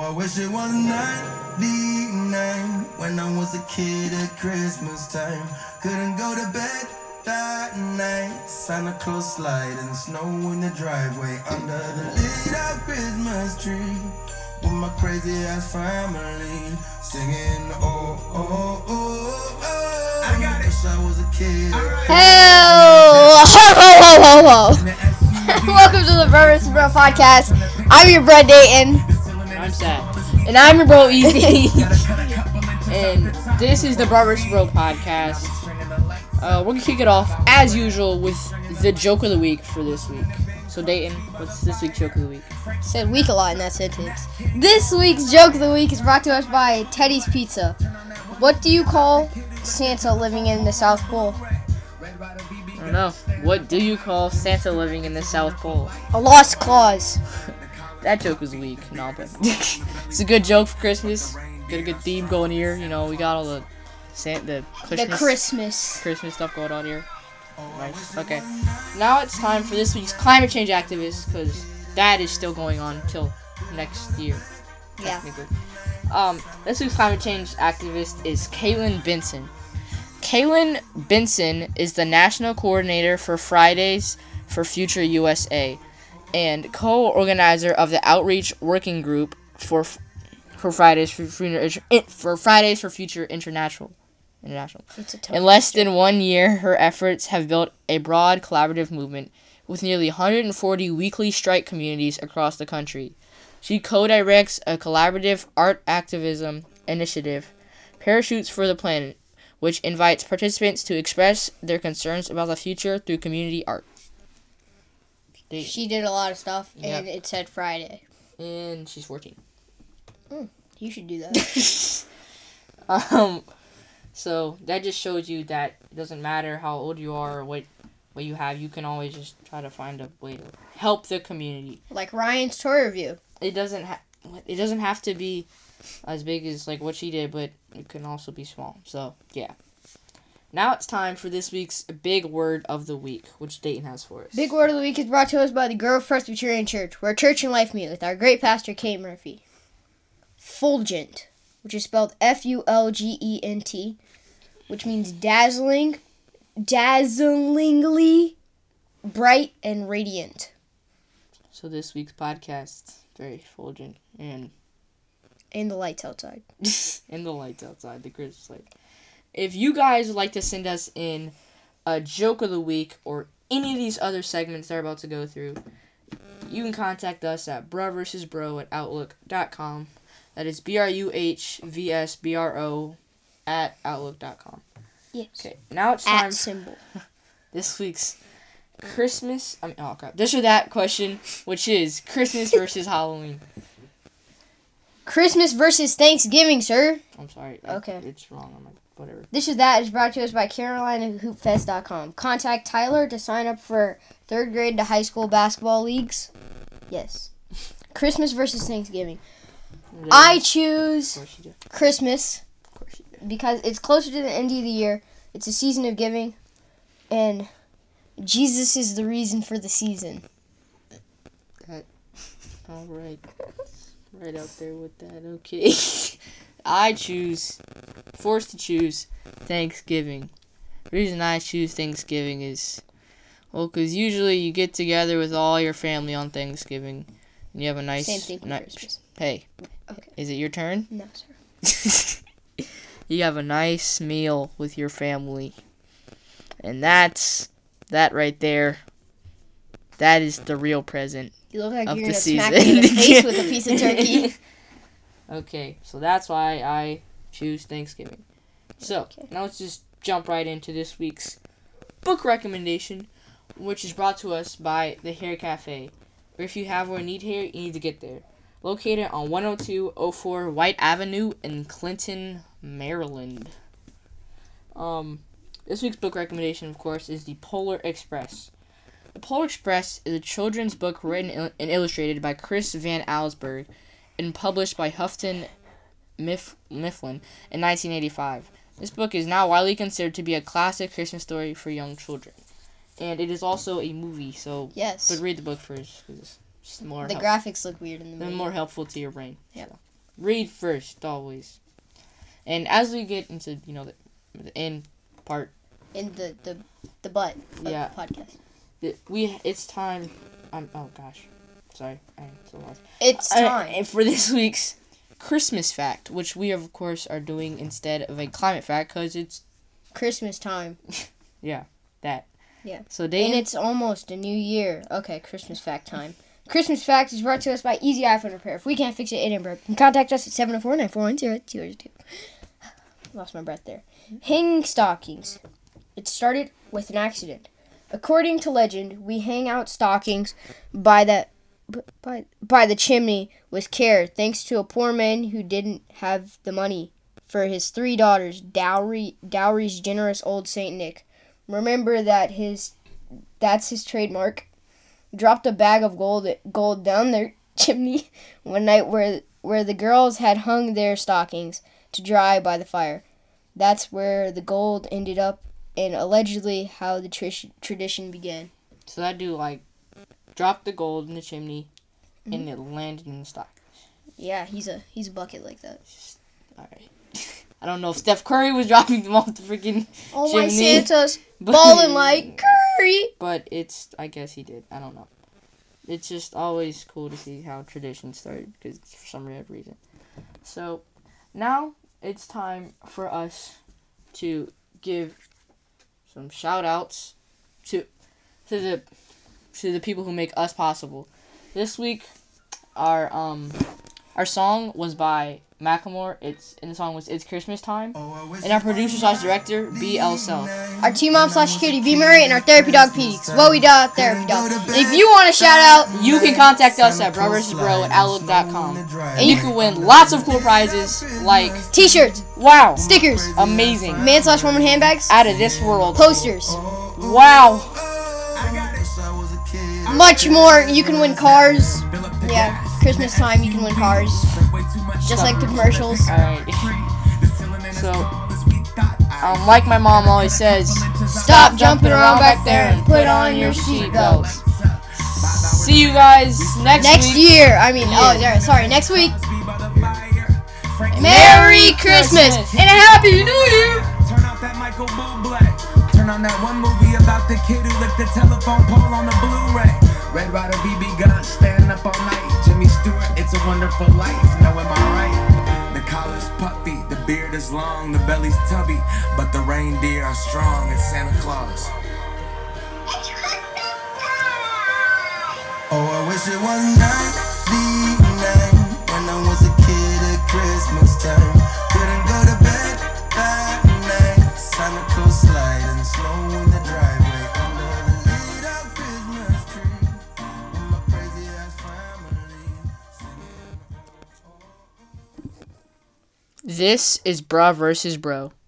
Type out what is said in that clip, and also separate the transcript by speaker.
Speaker 1: I wish it was 99 when I was a kid at Christmas time. Couldn't go to bed that night. Santa Claus sliding snow in the driveway under the lit up Christmas tree with my crazy ass family singing oh oh oh oh. I got it. Wish I was a kid.
Speaker 2: Hell, ho. Welcome to the Brothers Bro podcast. I'm your bro Dayton.
Speaker 3: I'm Sad. And I'm your bro Easy. And this is the Brothers Bro podcast. We're going to kick it off, as usual, with the joke of the week for this week. So, Dayton, what's this week's joke of the week?
Speaker 2: Said week a lot in that sentence. This week's joke of the week is brought to us by Teddy's Pizza. What do you call Santa living in the South Pole?
Speaker 3: I don't know. What do you call Santa living in the South Pole?
Speaker 2: A lost clause.
Speaker 3: That joke was weak. No, but it's a good joke for Christmas. Got a good theme going here. You know, we got all the Christmas stuff going on here. Nice. Okay. Now it's time for this week's climate change activist, because that is still going on until next year.
Speaker 2: Yeah.
Speaker 3: This week's climate change activist is Kaylin Benson. Kaylin Benson is the national coordinator for Fridays for Future USA and co-organizer of the outreach working group for Fridays for Future International. In less than 1 year, her efforts have built a broad collaborative movement with nearly 140 weekly strike communities across the country. She co-directs a collaborative art activism initiative, Parachutes for the Planet, which invites participants to express their concerns about the future through community art.
Speaker 2: She did a lot of stuff, and it said Friday.
Speaker 3: And she's 14.
Speaker 2: You should do that.
Speaker 3: So that just shows you that it doesn't matter how old you are or what you have. You can always just try to find a way to help the community.
Speaker 2: Like Ryan's toy review.
Speaker 3: It doesn't have to be as big as like what she did, but it can also be small. So yeah. Now it's time for this week's big word of the week, which Dayton has for us.
Speaker 2: Big word of the week is brought to us by the Grove Presbyterian Church, where church and life meet with our great pastor Kate Murphy. Fulgent, which is spelled Fulgent, which means dazzlingly bright and radiant.
Speaker 3: So this week's podcast, very fulgent and
Speaker 2: the lights outside.
Speaker 3: And the lights outside, the Christmas light. If you guys would like to send us in a joke of the week or any of these other segments that are about to go through, you can contact us at bruhvsbro@outlook.com. That is BRUHVSBRO@outlook.com.
Speaker 2: Yes.
Speaker 3: Okay, now it's time
Speaker 2: symbol.
Speaker 3: This week's this or that question, which is Christmas versus Halloween.
Speaker 2: Christmas versus Thanksgiving, sir.
Speaker 3: I'm sorry.
Speaker 2: Okay.
Speaker 3: It's wrong. I'm like, whatever.
Speaker 2: This is that is brought to us by CarolinaHoopFest.com. Contact Tyler to sign up for 3rd grade to high school basketball leagues. Yes. Christmas versus Thanksgiving. I choose Christmas because it's closer to the end of the year. It's a season of giving, and Jesus is the reason for the season.
Speaker 3: All right. Right out there with that. Okay. Forced to choose Thanksgiving. The reason I choose Thanksgiving is, because usually you get together with all your family on Thanksgiving, and you have a nice...
Speaker 2: Same thing for Christmas.
Speaker 3: Hey.
Speaker 2: Okay.
Speaker 3: Is it your turn?
Speaker 2: No, sir.
Speaker 3: You have a nice meal with your family. And that right there, that is the real present.
Speaker 2: You look like
Speaker 3: of
Speaker 2: you're
Speaker 3: the
Speaker 2: going to
Speaker 3: season.
Speaker 2: smack me in the face with a piece of turkey.
Speaker 3: Okay, so that's why I choose Thanksgiving. So, now let's just jump right into this week's book recommendation, which is brought to us by The Hair Cafe. Or if you have or need hair, you need to get there. Located on 10204 White Avenue in Clinton, Maryland. This week's book recommendation, of course, is The Polar Express. The Polar Express is a children's book written and illustrated by Chris Van Allsburg and published by Houghton Mifflin in 1985. This book is now widely considered to be a classic Christmas story for young children. And it is also a movie, so
Speaker 2: yes.
Speaker 3: But read the book first, because it's more
Speaker 2: graphics look weird in the movie.
Speaker 3: More helpful to your brain.
Speaker 2: Yeah.
Speaker 3: So. Read first, always. And as we get into, the end part.
Speaker 2: In the butt of
Speaker 3: Yeah.
Speaker 2: the podcast.
Speaker 3: It's time. Oh gosh. Sorry. I'm so lost.
Speaker 2: It's time.
Speaker 3: And for this week's Christmas fact, which we, of course, are doing instead of a climate fact because it's
Speaker 2: Christmas time.
Speaker 3: that.
Speaker 2: Yeah.
Speaker 3: So, Dane.
Speaker 2: And it's almost a new year. Okay, Christmas fact time. Christmas fact is brought to us by Easy iPhone Repair. If we can't fix it in Edinburgh, you can contact us at 704-941-0202. Lost my breath there. Hanging stockings. It started with an accident. According to legend, we hang out stockings by the chimney with care, thanks to a poor man who didn't have the money for his 3 daughters' dowry's generous old Saint Nick. Remember that's his trademark. Dropped a bag of gold down their chimney one night where the girls had hung their stockings to dry by the fire. That's where the gold ended up, and allegedly how the tradition began.
Speaker 3: So that dude, dropped the gold in the chimney, and it landed in the stock.
Speaker 2: Yeah, he's a bucket like that.
Speaker 3: Alright. I don't know if Steph Curry was dropping them off the freaking
Speaker 2: Oh
Speaker 3: chimney.
Speaker 2: my Santa's balling like Curry!
Speaker 3: But I guess he did. I don't know. It's just always cool to see how traditions started, because for some weird reason. So, now it's time for us to give some shout-outs to the people who make us possible. This week, our song was by Macklemore. The song was "It's Christmas Time," and our producer/director BL Self.
Speaker 2: Our team mom/security B Murray and our therapy dog Petey. Whoa, we dog therapy dog. And if you want a shout out,
Speaker 3: You can contact us at broversbro@outlook.com, and you can win lots of cool prizes like
Speaker 2: t-shirts,
Speaker 3: wow,
Speaker 2: stickers,
Speaker 3: amazing,
Speaker 2: man/woman handbags,
Speaker 3: out of this world,
Speaker 2: posters,
Speaker 3: wow,
Speaker 2: much more. You can win cars. Yeah, Christmas time you can win cars. Just like the commercials.
Speaker 3: Alright. So, like my mom always says,
Speaker 2: Stop jumping around back there and put on your seatbelts.
Speaker 3: See you guys next week.
Speaker 2: year. Next week. Merry Christmas and a Happy New Year.
Speaker 1: Turn out that Michael Bublé. Turn on that one movie about the kid who licked the telephone pole on the Blu-ray. Red Ryder, BB gun, stand up all night. Jimmy Stewart, It's a Wonderful Life. Now am I right? The collar's puffy, the beard is long, the belly's tubby, but the reindeer are strong. It's Santa Claus. Oh, I wish it was 99 when I was a kid at Christmas time. Couldn't go to bed that night. Santa Claus sliding snow in the driveway under the lit up Christmas tree. And my crazy ass family singing.
Speaker 3: This is Bra vs. Bro.